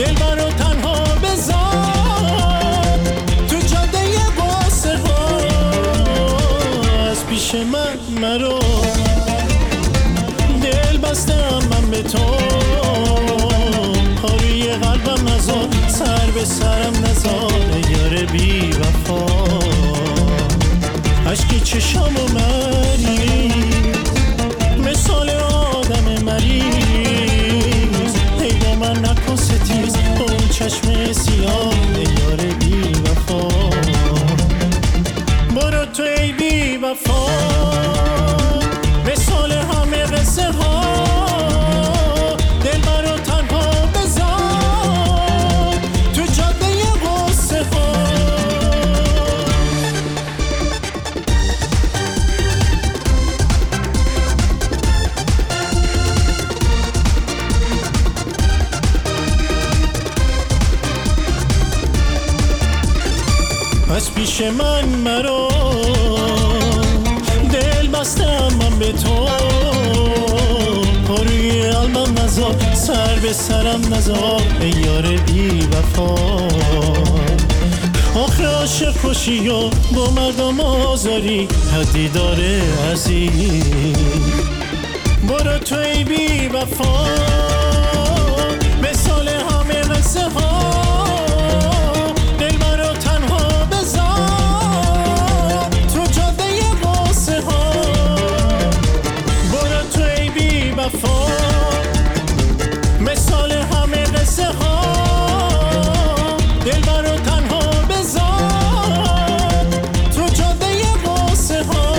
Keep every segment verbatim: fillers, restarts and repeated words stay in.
دل برا تنها بذار تو جاده قصه ها از پیش من مرو دل بستم من به تو روی قلبم نزار سر به سرم نزار یار بی وفا عشقی چشامو مریض مثال آدم مریض ای با من نکن ستیز اون چشم سیاه یار بی وفا برو تو ای بی وفا مثال همه قصه ها دل برا تنها بذار تو جاده قصه ها از پیش من مرو دل بستم من به تو روی قلبم نزار سر به سرم نزار یار بی وفا آخر عاشق کشی و با مردم آزاری حدی داره عزیز برو تو ای بی وفا مثال همه قصه ها دل مرا تنها بذار تو جاده قصه ها برو تو ای بی وفا مثال همه قصه ها دل برا تنها بذار تو جاده قصه ها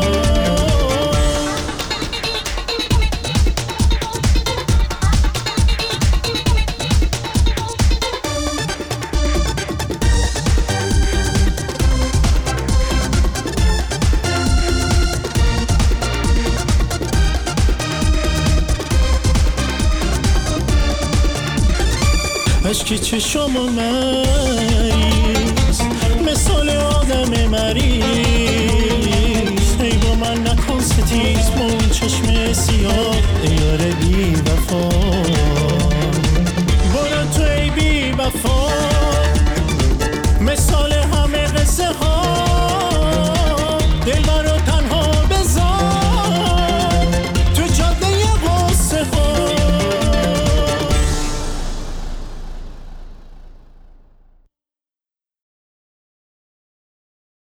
عشقی چشامو مریض مثال آدم مریض ای با من نکن ستیز با اون چشم سیاه یار بی وفا